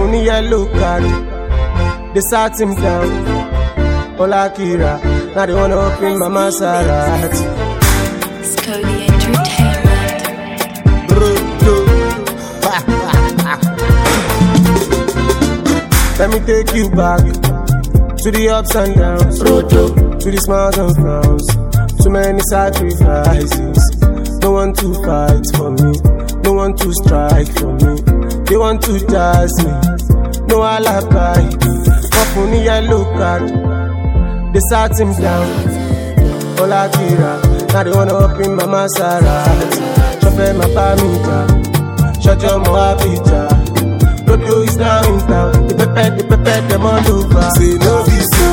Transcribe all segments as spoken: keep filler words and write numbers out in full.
for me yellow card. They sat him down. Ola Kira, now they wanna open my Maserati. Scody Entertainment. Rodo. Let me take you back to the ups and downs, Rodo. To the smiles and frowns. Too many sacrifices. No one to fight for me. No one to strike for me. They want to jazz me. No alibi. Up on the yellow card. They sat him down. Ola Kira. Now they wanna open my Maserati. Chauffeur my pamita. Shut your moabita. Rodeo is now in town. The pepper, the pepper, them all over. Say no be so.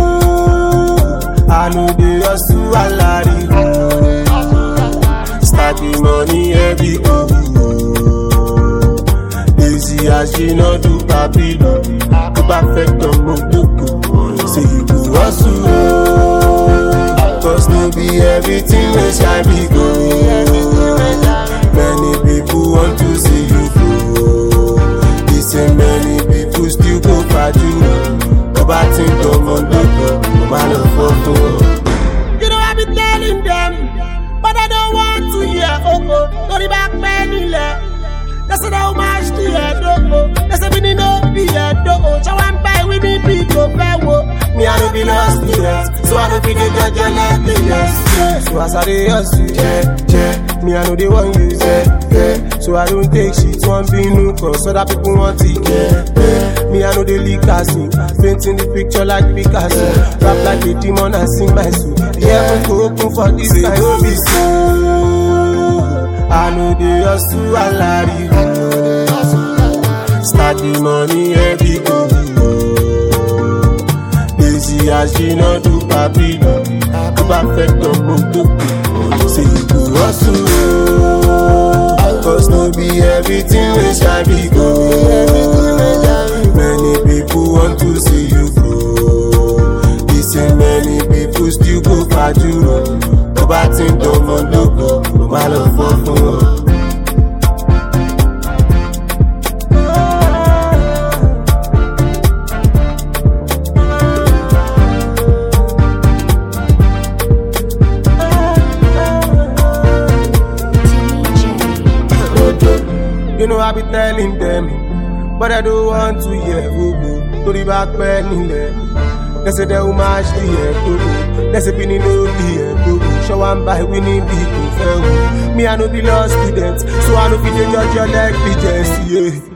I know they hustle a lot. Start the money every go. Easy as she no do papilo. To perfect on Motoko. Say you go hustle. Cause no be everything we shall be good. Many people want to see you go. They say many people still go for you. Nobody think to Motoko. No matter what. You know I be telling them, but I don't want to hear. Oh oh, don't be back penny left. That's how much the head. Oh oh, that's how we know the head. Oh oh, so I'm by with the people. Me I don't be lost yet, so I don't feel the judge and let me yes. So as I dey hustle, yeah, yeah. Me I know they want use it, yeah. So I don't take shit, one be new cause other people want it, yeah, yeah. Me I know they leak as me, painting the picture like Picasso. Rap like a demon and sing my soul. Yeah, I'm go open for this time. Don't be so. I know they hustle a lot. Start the money every go. Easy as she no do papilo. To perfect on Motoko. Say you go hustle. Cause no be everything we shall be good. Many people want to see you go. They say many people still go for you. Nobody think to Motoko. No matter what. You know I be telling them, but I don't want to hear Voodoo. To the back penny left. They say they will match the head Voodoo. They say we need no be head Voodoo. Show and buy we need people fair. Me I know be lost students, so I know be the judge your leg be just yeah.